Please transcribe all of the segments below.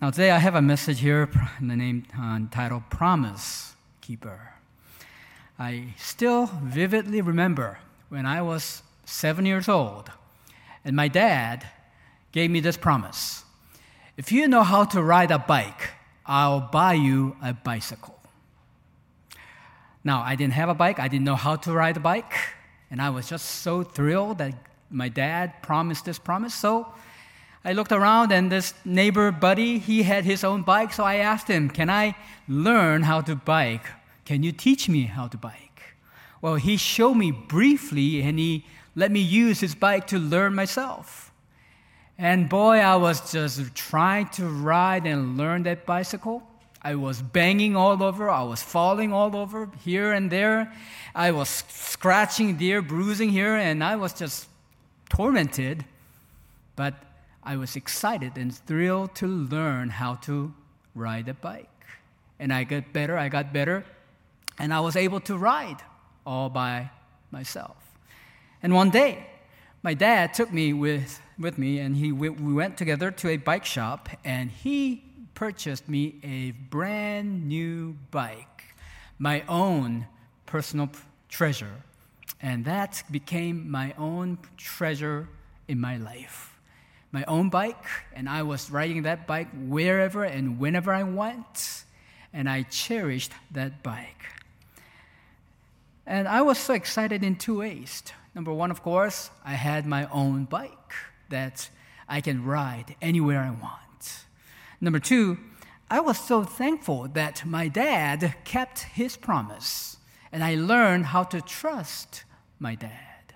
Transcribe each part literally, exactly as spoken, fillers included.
Now today I have a message here in the name uh, entitled Promise Keeper. I still vividly remember when I was seven years old and my dad gave me this promise. If you know how to ride a bike, I'll buy you a bicycle. Now, I didn't have a bike. I didn't know how to ride a bike. And I was just so thrilled that my dad promised this promise. So I looked around, and this neighbor buddy, he had his own bike. So I asked him, can I learn how to bike? Can you teach me how to bike? Well, he showed me briefly, and he let me use his bike to learn myself. And boy, I was just trying to ride and learn that bicycle. I was banging all over. I was falling all over here and there. I was scratching there, bruising here, and I was just tormented. But I was excited and thrilled to learn how to ride a bike. And I got better, I got better, and I was able to ride all by myself. And one day, my dad took me with, with me, and he we went together to a bike shop, and he purchased me a brand new bike, my own personal treasure. And that became my own treasure in my life. My own bike, and I was riding that bike wherever and whenever I went, and I cherished that bike. And I was so excited in two ways. Number one, of course, I had my own bike that I can ride anywhere I want. Number two, I was so thankful that my dad kept his promise, and I learned how to trust my dad.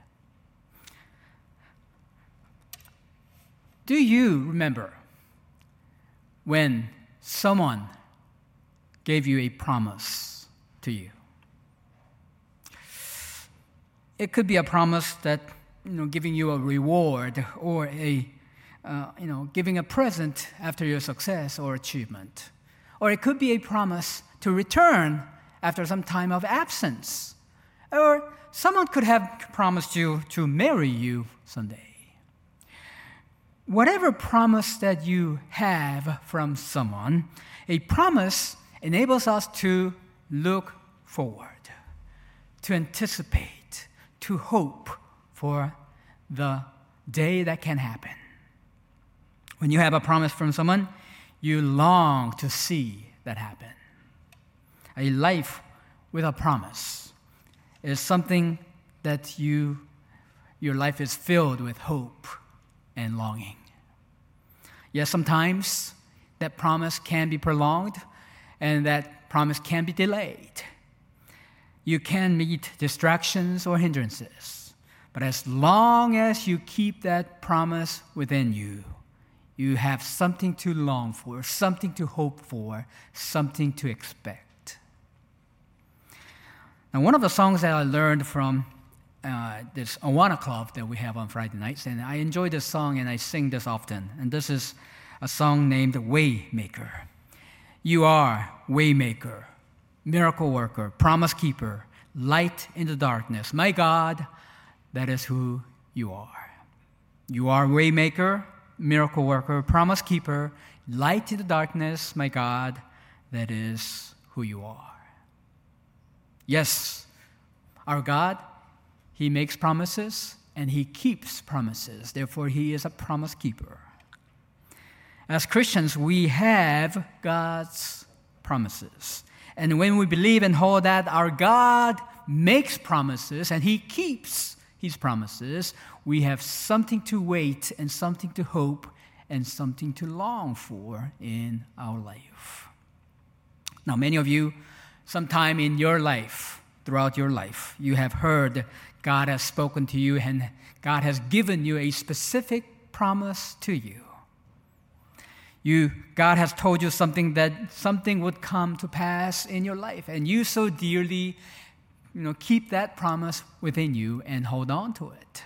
Do you remember when someone gave you a promise to you? It could be a promise that, you know, giving you a reward or a, uh, you know, giving a present after your success or achievement. Or it could be a promise to return after some time of absence. Or someone could have promised you to marry you someday. Whatever promise that you have from someone, a promise enables us to look forward, to anticipate, to hope for the day that can happen. When you have a promise from someone, you long to see that happen. A life with a promise is something that you, your life is filled with hope and longing. Yes, sometimes that promise can be prolonged and that promise can be delayed. You can meet distractions or hindrances, but as long as you keep that promise within you, you have something to long for, something to hope for, something to expect. Now, one of the songs that I learned from uh, this Awana Club that we have on Friday nights, and I enjoy this song and I sing this often, and this is a song named Waymaker. You are Waymaker, miracle worker, promise keeper, light in the darkness. My God, that is who you are. You are Waymaker, miracle worker, promise keeper, light in the darkness. My God, that is who you are. Yes, our God, He makes promises and He keeps promises. Therefore, He is a promise keeper. As Christians, we have God's promises. And when we believe and hold that our God makes promises and He keeps His promises, we have something to wait and something to hope and something to long for in our life. Now, many of you, sometime in your life, throughout your life, you have heard God has spoken to you and God has given you a specific promise to you. You, God has told you something that something would come to pass in your life, and you so dearly, you know, keep that promise within you and hold on to it.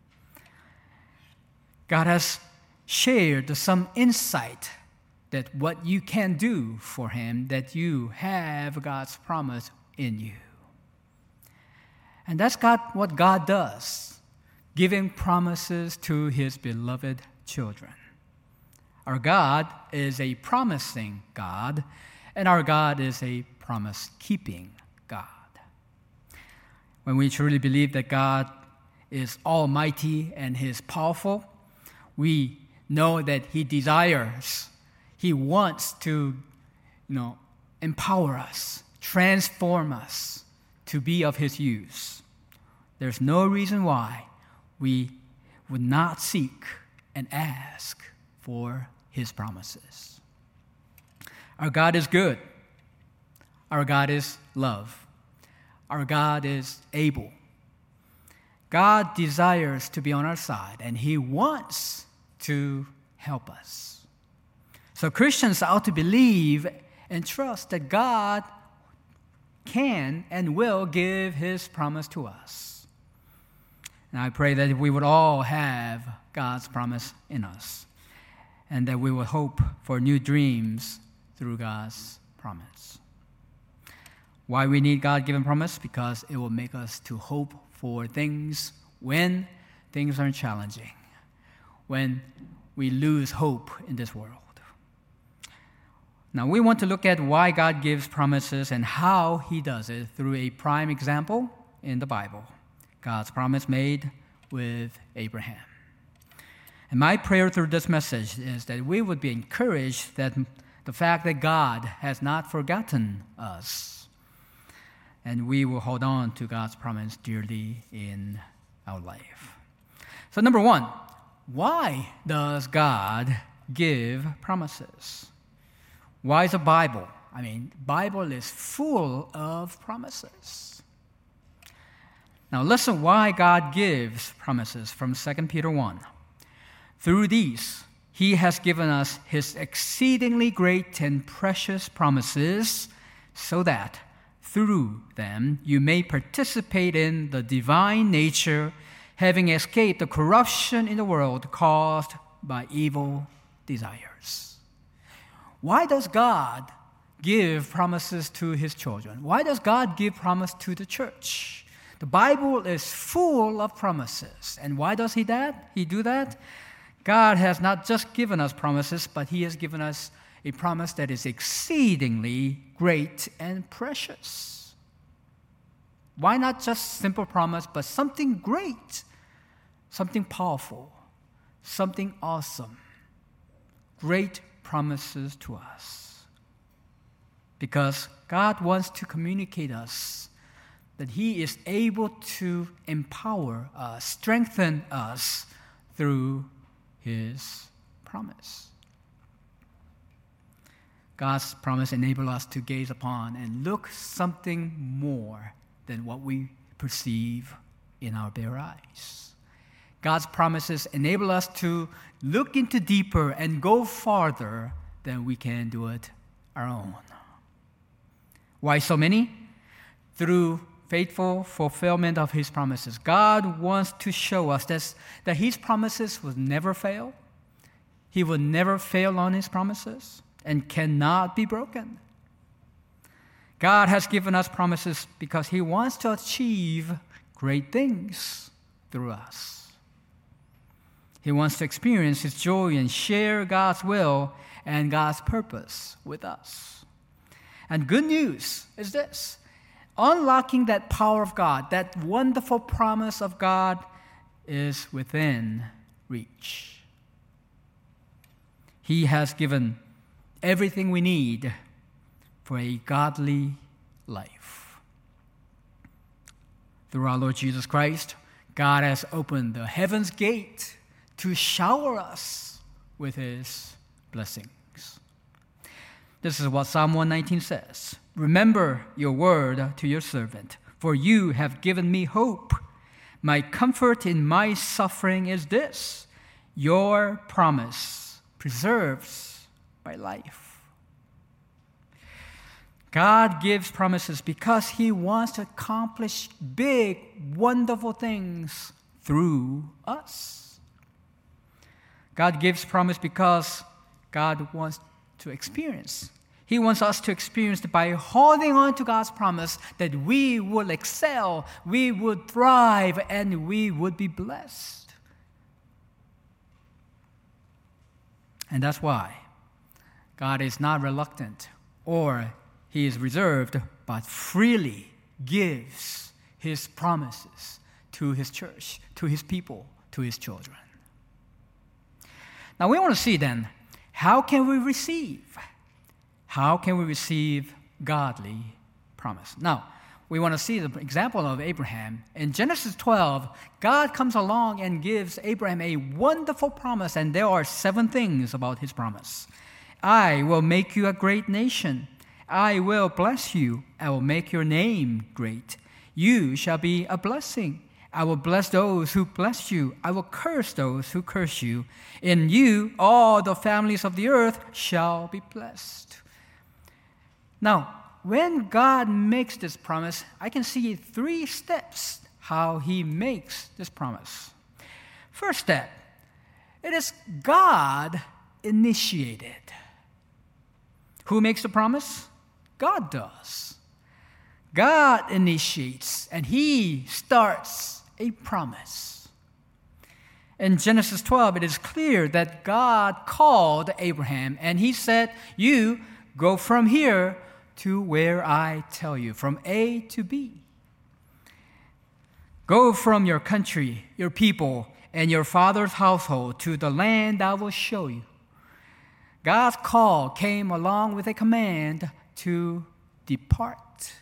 God has shared some insight that what you can do for Him, that you have God's promise in you. And that's God, what God does, giving promises to His beloved children. Our God is a promising God, and our God is a promise-keeping God. When we truly believe that God is almighty and He is powerful, we know that He desires, He wants to, you know, empower us, transform us to be of His use. There's no reason why we would not seek and ask for His promises. Our God is good. Our God is love. Our God is able. God desires to be on our side, and He wants to help us. So Christians ought to believe and trust that God can and will give His promise to us. And I pray that we would all have God's promise in us, and that we will hope for new dreams through God's promise. Why we need God-given promise? Because it will make us to hope for things when things are challenging, when we lose hope in this world. Now, we want to look at why God gives promises and how He does it through a prime example in the Bible, God's promise made with Abraham. And my prayer through this message is that we would be encouraged that the fact that God has not forgotten us, and we will hold on to God's promise dearly in our life. So number one, why does God give promises? Why is the Bible? I mean, the Bible is full of promises. Now listen why God gives promises from Second Peter one. Through these, He has given us His exceedingly great and precious promises, so that through them you may participate in the divine nature, having escaped the corruption in the world caused by evil desires. Why does God give promises to His children? Why does God give promise to the church? The Bible is full of promises. And why does He that? He do that? God has not just given us promises, but He has given us a promise that is exceedingly great and precious. Why not just simple promise, but something great, something powerful, something awesome, great promises to us? Because God wants to communicate us that He is able to empower us, strengthen us through His promise. God's promise enables us to gaze upon and look something more than what we perceive in our bare eyes. God's promises enable us to look into deeper and go farther than we can do it our own. Why so many? Through faithful fulfillment of His promises. God wants to show us that, that His promises will never fail. He will never fail on His promises and cannot be broken. God has given us promises because He wants to achieve great things through us. He wants to experience His joy and share God's will and God's purpose with us. And good news is this: unlocking that power of God, that wonderful promise of God, is within reach. He has given everything we need for a godly life. Through our Lord Jesus Christ, God has opened the heaven's gate to shower us with His blessings. This is what Psalm one nineteen says. Remember your word to your servant, for you have given me hope. My comfort in my suffering is this: your promise preserves my life. God gives promises because He wants to accomplish big, wonderful things through us. God gives promise because God wants to experience. He wants us to experience that by holding on to God's promise that we will excel, we would thrive, and we would be blessed. And that's why God is not reluctant or he is reserved, but freely gives his promises to his church, to his people, to his children. Now we want to see then, how can we receive? How can we receive godly promise? Now, we want to see the example of Abraham. In Genesis twelve, God comes along and gives Abraham a wonderful promise, and there are seven things about his promise. I will make you a great nation. I will bless you. I will make your name great. You shall be a blessing. I will bless those who bless you. I will curse those who curse you. In you, all the families of the earth shall be blessed. Now, when God makes this promise, I can see three steps how he makes this promise. First step, it is God initiated. Who makes the promise? God does. God initiates, and he starts a promise. In Genesis twelve, it is clear that God called Abraham, and he said, you go from here to where I tell you, from A to B. Go from your country, your people, and your father's household to the land I will show you. God's call came along with a command to depart.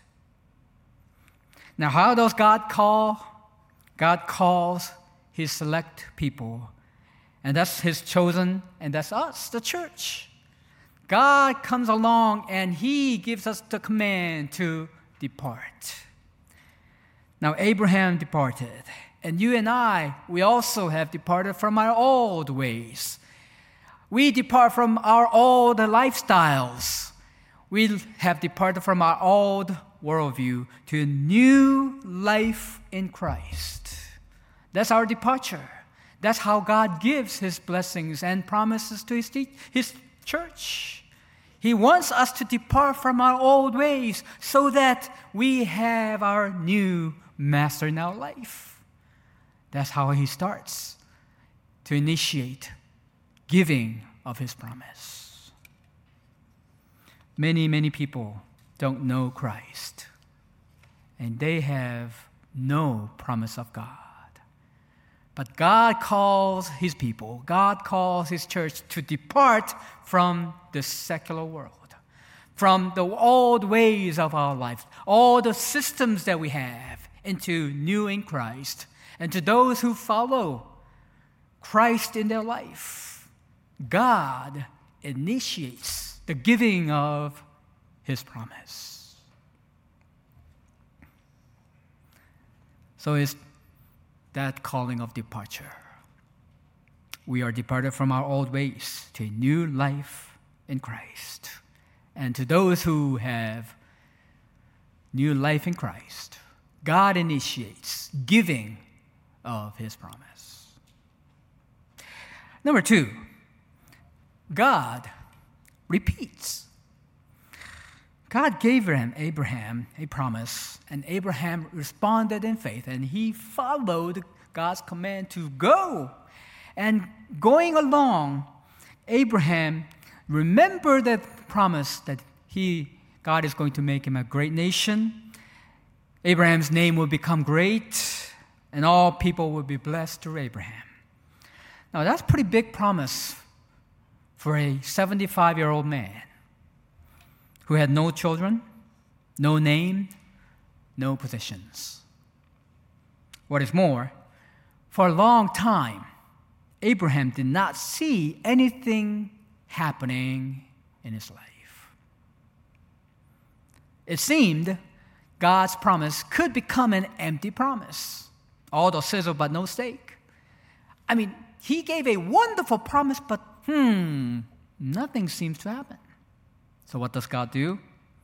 Now, how does God call? God calls his select people, and that's his chosen, and that's us, the church. God comes along and he gives us the command to depart. Now, Abraham departed, and you and I, we also have departed from our old ways. We depart from our old lifestyles. We have departed from our old worldview to a new life in Christ. That's our departure. That's how God gives his blessings and promises to his, his church. He wants us to depart from our old ways so that we have our new master in our life. That's how he starts to initiate giving of his promise. Many, many people don't know Christ, and they have no promise of God. But God calls his people, God calls his church to depart from the secular world, from the old ways of our life, all the systems that we have, into new in Christ. And to those who follow Christ in their life, God initiates the giving of his promise. So it's that calling of departure. We are departed from our old ways to a new life in Christ. And to those who have new life in Christ, God initiates giving of his promise. Number two, God repeats. God gave Abraham a promise, and Abraham responded in faith, and he followed God's command to go. And going along, Abraham remembered that promise that he, God is going to make him a great nation. Abraham's name will become great, and all people will be blessed through Abraham. Now, that's a pretty big promise for a seventy-five-year-old man who had no children, no name, no possessions. What is more, for a long time, Abraham did not see anything happening in his life. It seemed God's promise could become an empty promise. All the sizzle but no steak. I mean, he gave a wonderful promise, but hmm, nothing seems to happen. So what does God do?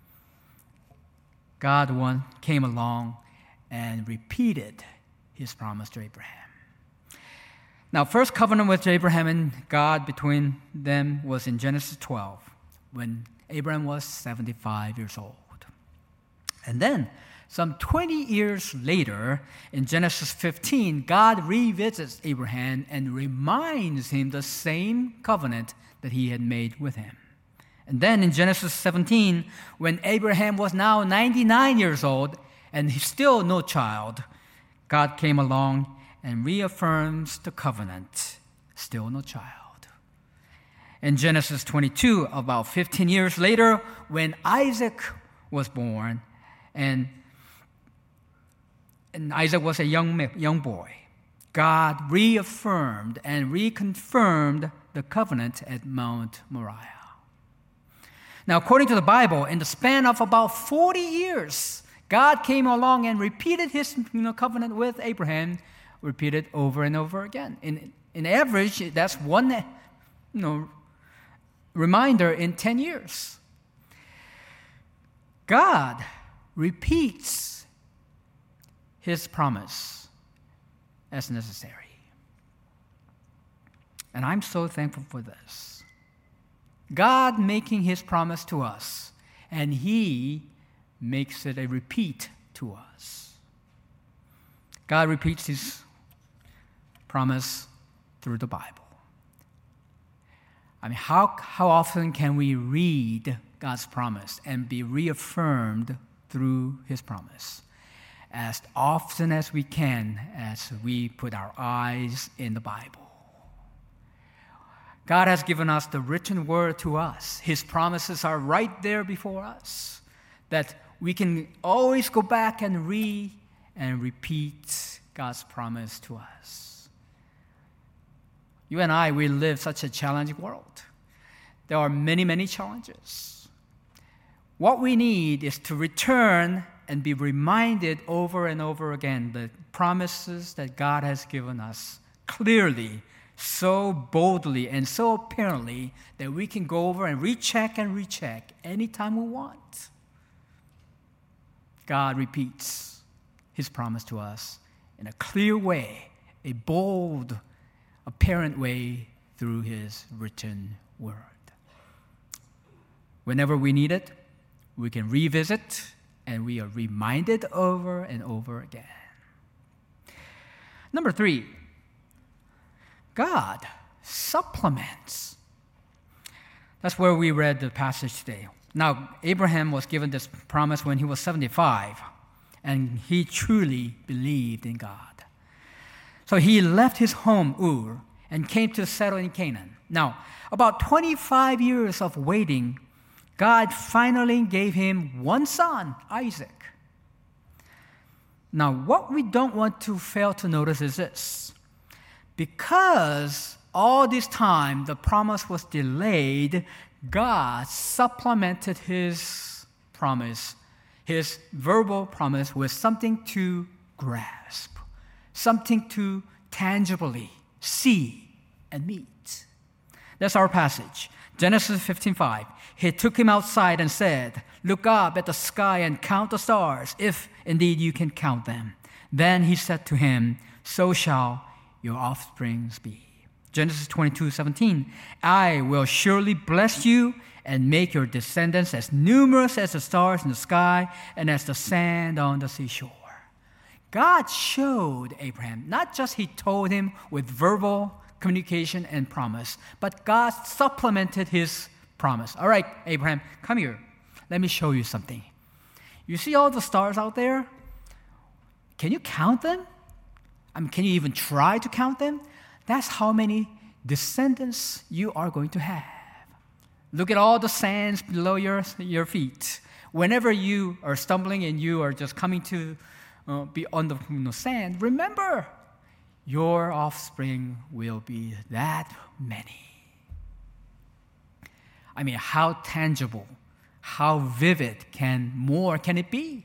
God one came along and repeated his promise to Abraham. Now, first covenant with Abraham and God between them was in Genesis twelve, when Abraham was seventy-five years old. And then Some twenty years later, in Genesis fifteen, God revisits Abraham and reminds him the same covenant that he had made with him. And then in Genesis seventeen, when Abraham was now ninety-nine years old and he's still no child, God came along and reaffirms the covenant, still no child. In Genesis twenty-two, about fifteen years later, when Isaac was born, and, and Isaac was a young, young boy, God reaffirmed and reconfirmed the covenant at Mount Moriah. Now, according to the Bible, in the span of about forty years, God came along and repeated his you know, covenant with Abraham, repeated over and over again. In, in average, that's one you know, reminder in ten years. God repeats his promise as necessary. And I'm so thankful for this. God making his promise to us, and he makes it a repeat to us. God repeats his promise through the Bible. I mean, how, how often can we read God's promise and be reaffirmed through his promise? As often as we can, as we put our eyes in the Bible. God has given us the written word to us. His promises are right there before us, that we can always go back and read and repeat God's promise to us. You and I, we live such a challenging world. There are many, many challenges. What we need is to return and be reminded over and over again the promises that God has given us clearly, so boldly and so apparently that we can go over and recheck and recheck anytime we want. God repeats his promise to us in a clear way, a bold, apparent way through his written word. Whenever we need it, we can revisit and we are reminded over and over again. Number three, God supplements. That's where we read the passage today. Now, Abraham was given this promise when he was seventy-five, and he truly believed in God. So he left his home, Ur, and came to settle in Canaan. Now, about twenty-five years of waiting, God finally gave him one son, Isaac. Now, what we don't want to fail to notice is this. Because all this time the promise was delayed, God supplemented his promise, his verbal promise, with something to grasp, something to tangibly see and meet. That's our passage. Genesis fifteen five. He took him outside and said, "Look up at the sky and count the stars, if indeed you can count them." Then he said to him, "So shall your offsprings be." Genesis twenty-two seventeen. "I will surely bless you and make your descendants as numerous as the stars in the sky and as the sand on the seashore." God showed Abraham, not just he told him with verbal communication and promise, but God supplemented his promise. All right, Abraham, come here. Let me show you something. You see all the stars out there? Can you count them? I mean, can you even try to count them? That's how many descendants you are going to have. Look at all the sands below your, your feet. Whenever you are stumbling and you are just coming to uh, be on the you know, sand, remember, your offspring will be that many. I mean, how tangible, how vivid can more can it be?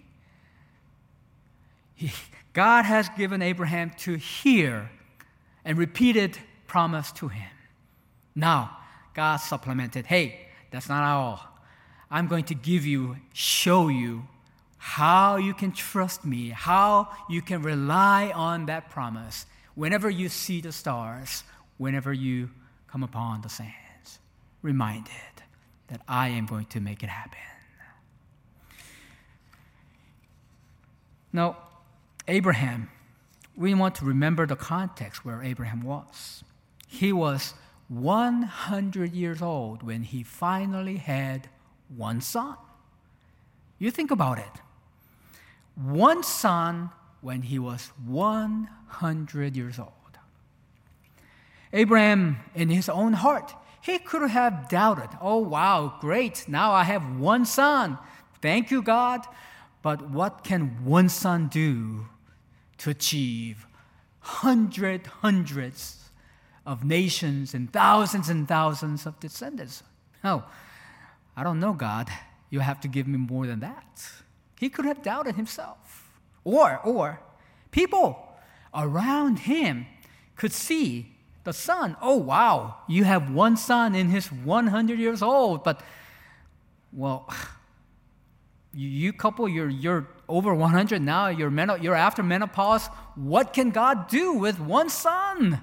He, God has given Abraham to hear and repeated promise to him. Now, God supplemented, hey, that's not all. I'm going to give you, show you how you can trust me, how you can rely on that promise whenever you see the stars, whenever you come upon the sands. Reminded that I am going to make it happen. Now, Abraham, we want to remember the context where Abraham was. He was one hundred years old when he finally had one son. You think about it. One son when he was one hundred years old. Abraham, in his own heart, he could have doubted, oh, wow, great, now I have one son. Thank you, God. But what can one son do to achieve hundred, hundreds of nations and thousands and thousands of descendants? No, I don't know, God. You have to give me more than that. He could have doubted himself. Or, or, people around him could see the son. Oh, wow, you have one son in his one hundred years old, but, well, you, you couple, you're, you're over one hundred now, you're, men- you're after menopause. What can God do with one son?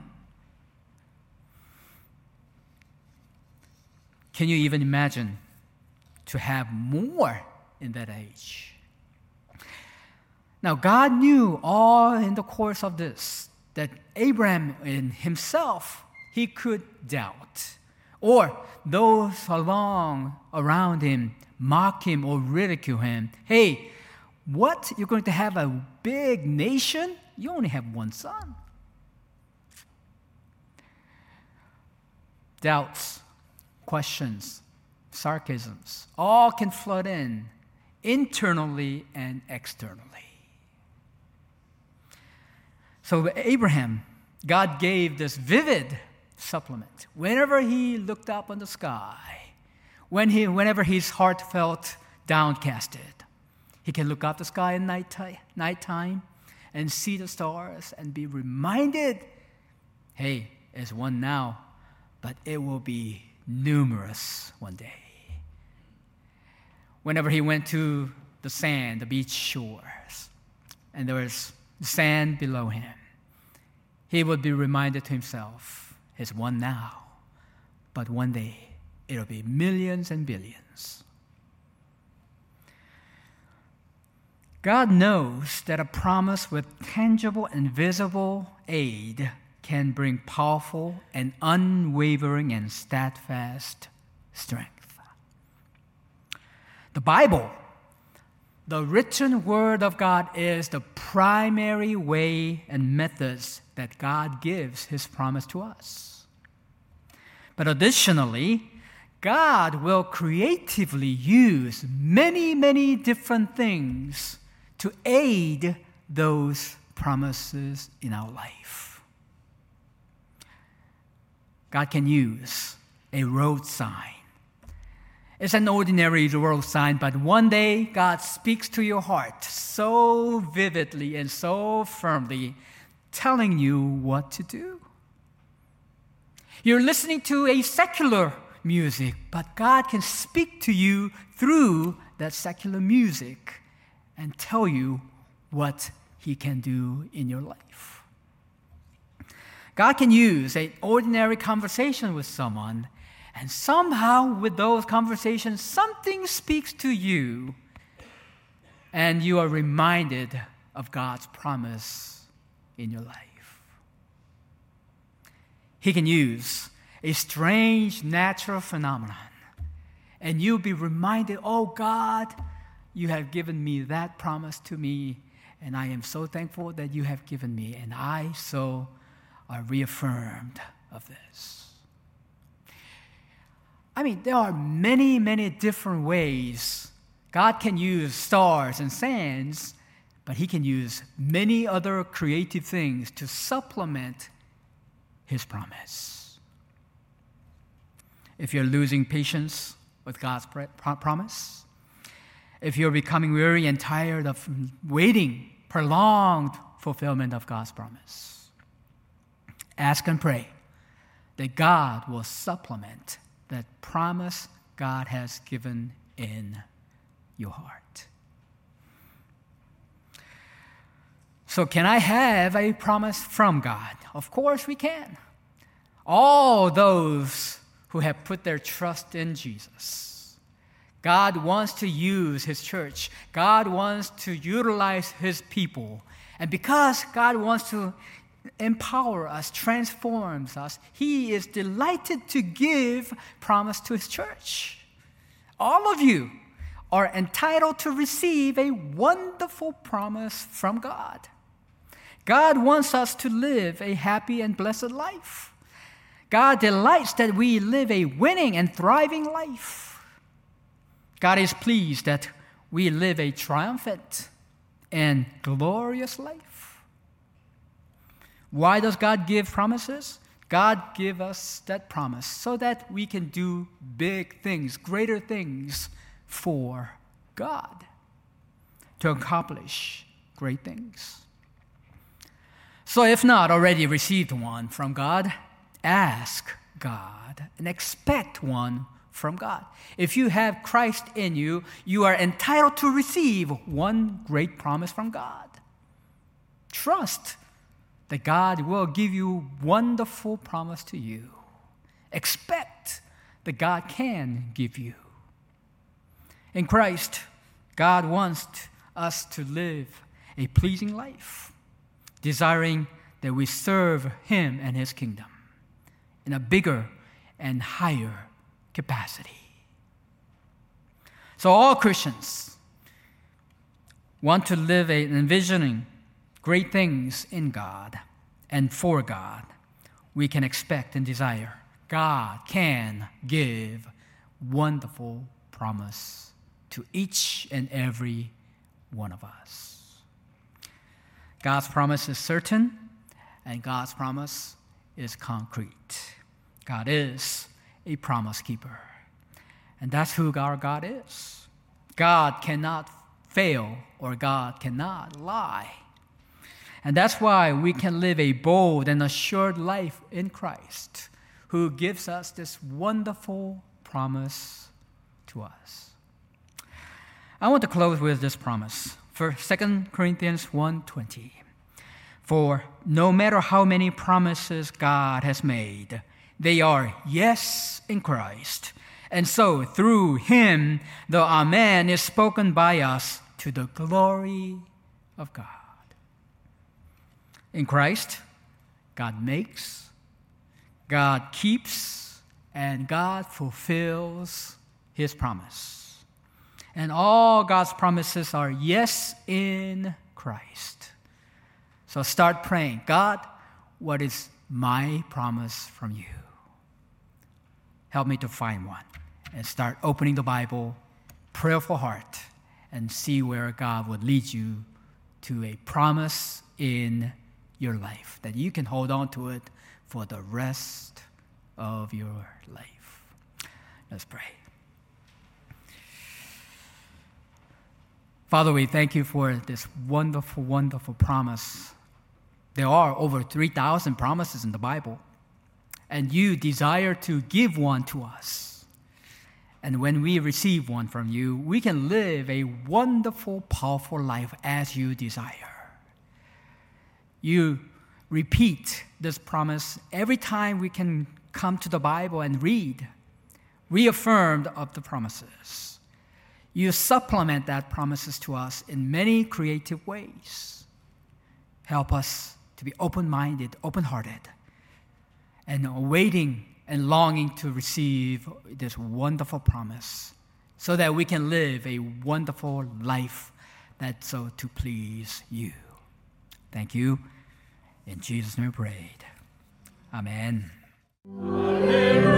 Can you even imagine to have more in that age? Now, God knew all in the course of this that Abraham in himself, he could doubt. Or those along around him mock him or ridicule him. Hey, what? You're going to have a big nation? You only have one son. Doubts, questions, sarcasms, all can flood in internally and externally. So Abraham, God gave this vivid supplement. Whenever he looked up on the sky, when he, whenever his heart felt downcasted, he can look up the sky at night nighttime and see the stars and be reminded, hey, it's one now, but it will be numerous one day. Whenever he went to the sand, the beach shores, and there was sand below him, he would be reminded to himself, it's one now, but one day it'll be millions and billions. God knows that a promise with tangible and visible aid can bring powerful and unwavering and steadfast strength. The Bible, the written word of God, is the primary way and methods that God gives his promise to us. But additionally, God will creatively use many, many different things to aid those promises in our life. God can use a road sign. It's an ordinary road sign, but one day God speaks to your heart so vividly and so firmly, telling you what to do. You're listening to a secular music, but God can speak to you through that secular music and tell you what he can do in your life. God can use an ordinary conversation with someone, and somehow with those conversations, something speaks to you, and you are reminded of God's promise in your life. He can use a strange natural phenomenon, and you'll be reminded, oh God, you have given me that promise to me, and I am so thankful that you have given me, and I so are reaffirmed of this. I mean, there are many, many different ways God can use stars and sands, but he can use many other creative things to supplement his promise. If you're losing patience with God's promise, if you're becoming weary and tired of waiting prolonged fulfillment of God's promise, ask and pray that God will supplement that promise God has given in your heart. So can I have a promise from God? Of course we can. All those who have put their trust in Jesus, God wants to use His church. God wants to utilize His people. And because God wants to empower us, transforms us, He is delighted to give promise to His church. All of you are entitled to receive a wonderful promise from God. God wants us to live a happy and blessed life. God delights that we live a winning and thriving life. God is pleased that we live a triumphant and glorious life. Why does God give promises? God gives us that promise so that we can do big things, greater things for God, to accomplish great things. So if not already received one from God, ask God and expect one from God. If you have Christ in you, you are entitled to receive one great promise from God. Trust that God will give you wonderful promise to you. Expect that God can give you. In Christ, God wants us to live a pleasing life, desiring that we serve Him and His kingdom in a bigger and higher capacity. So all Christians want to live a, envisioning great things in God and for God. We can expect and desire God can give wonderful promise to each and every one of us. God's promise is certain, and God's promise is concrete. God is a promise keeper. And that's who our God is. God cannot fail, or God cannot lie. And that's why we can live a bold and assured life in Christ, who gives us this wonderful promise to us. I want to close with this promise. For Second Corinthians one twenty. For no matter how many promises God has made, they are yes in Christ. And so through Him, the Amen is spoken by us to the glory of God. In Christ, God makes, God keeps, and God fulfills His promise. And all God's promises are yes in Christ. So start praying, God, what is my promise from you? Help me to find one. And start opening the Bible, prayerful heart, and see where God would lead you to a promise in your life, that you can hold on to it for the rest of your life. Let's pray. Father, we thank you for this wonderful, wonderful promise. There are over three thousand promises in the Bible, and you desire to give one to us. And when we receive one from you, we can live a wonderful, powerful life as you desire. You repeat this promise every time we can come to the Bible and read, reaffirmed of the promises. You supplement that promises to us in many creative ways. Help us to be open-minded, open-hearted, and awaiting and longing to receive this wonderful promise so that we can live a wonderful life that's so to please you. Thank you. In Jesus' name we prayed. Amen. Alleluia.